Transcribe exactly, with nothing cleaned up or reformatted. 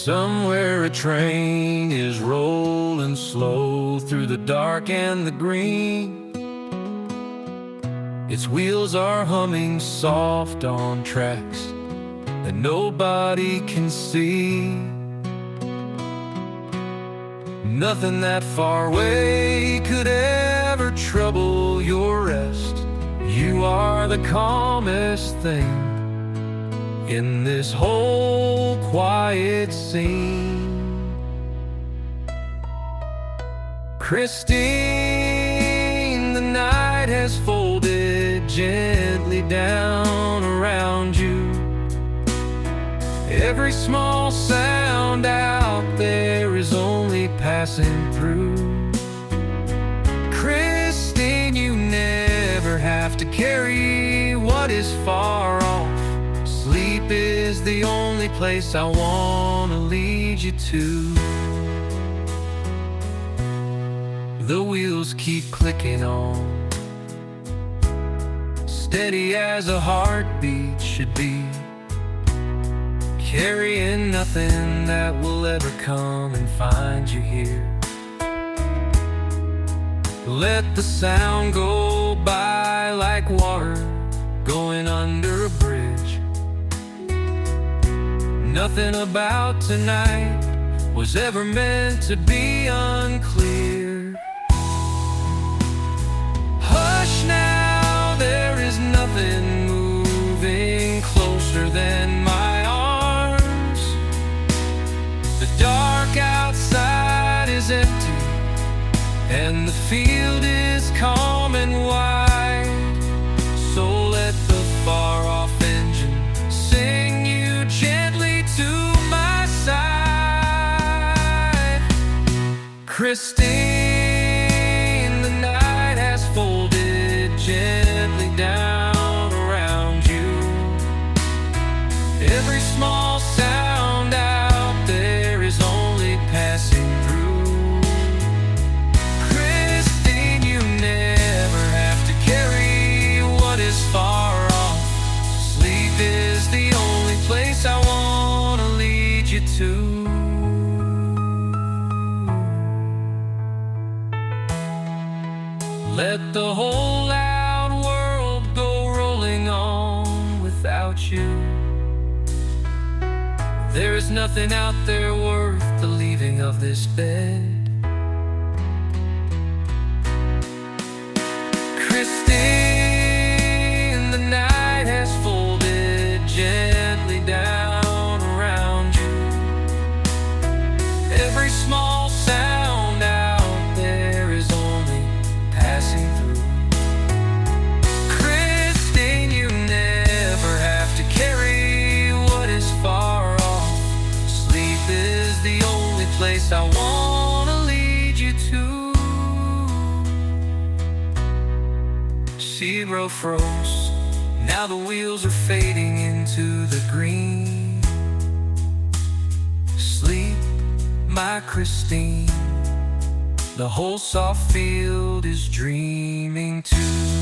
Somewhere a train is rolling slow through the dark and the green. Its wheels are humming soft on tracks that nobody can see. Nothing that far away could ever trouble your rest. You are the calmest thing in this whole quiet scene. Christine, the night has folded gently down around you. Every small sound out there is only passing through. Christine, you never have to carry what is far off. Sleep is the only place I wanna lead you to. The wheels keep clicking on, steady as a heartbeat should be, carrying nothing that will ever come and find you here. Let the sound go by like water going under a bridge. Nothing about tonight was ever meant to be unclear. Hush now, there is nothing moving closer than my arms. The dark outside is empty, and the field is calm and wide. So let the far-off engine sing you gently to my side. Christine, the night has folded gently down around you. Every small sound out there is only passing through. Christine, you never have to carry what is far off. Sleep is the only place I wanna lead you to. Let the whole loud world go rolling on without you. There is nothing out there worth the leaving of this bed. Christine, the night has folded gently down around you. Every small sound out there is only passing through. Christine, you never have to carry what is far off. Sleep is the only place I wanna lead you to. Zero froze, now the wheels are fading into the green. Sleep, my Christine, the whole soft field is dreaming too.